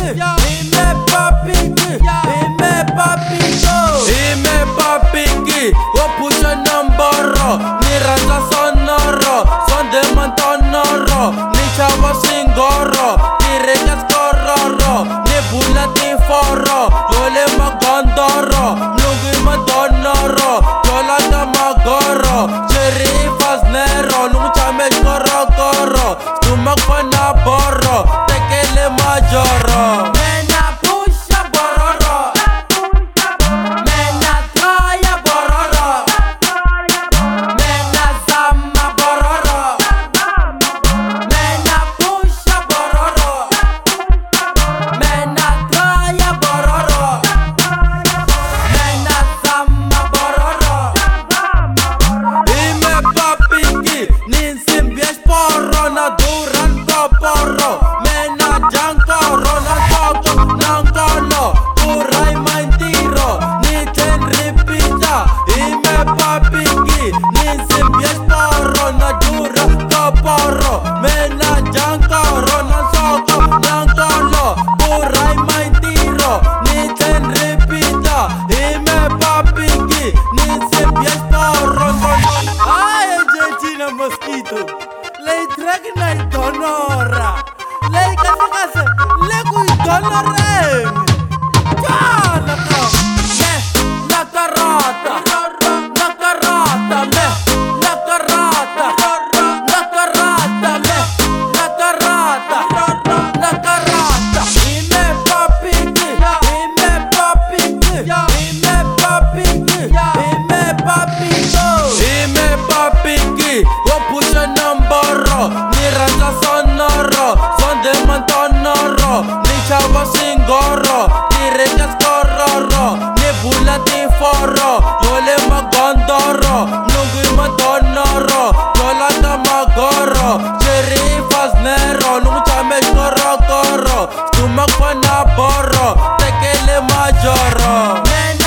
wo phusha nomboro ni rhandza sonoro sonde mantonoro ni chava swingoro tireka skororo ni bula tiforo yole magondoro mlungu madonoro jola ka magoro cheri fasnero lungu chame korokoro stumak fana boro tekele majoro lei dragna il donora, lei case, lei cui donoremi. Ciao, la carota, la carota, la carota, la carota, la carota, la carota. I me papiki, i me papiki, i me papiki, i me papiki, i me papiki. Wo phusha nomboro ni rhandza sonoro sonde mantonoro ni chava swingoro tireka skororo ni bula tiforo yole magondoro mlungu madonoro jola ka magoro cheri fasnero lungu chame korokoro stumak fana boro tekele majoro.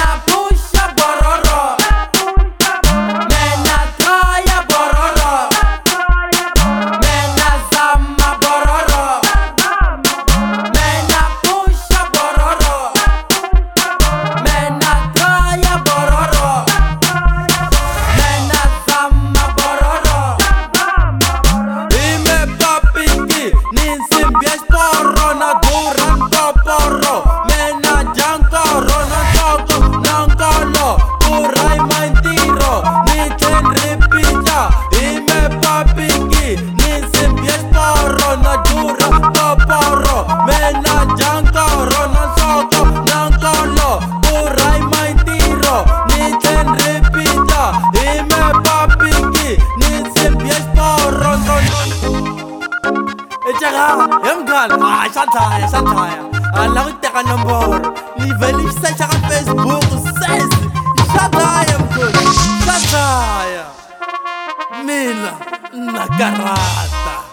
Santaya, ala ko teka nombor ni Velif sa tsaka Facebook says Santaya mkul, Santaya Mina Nagarata.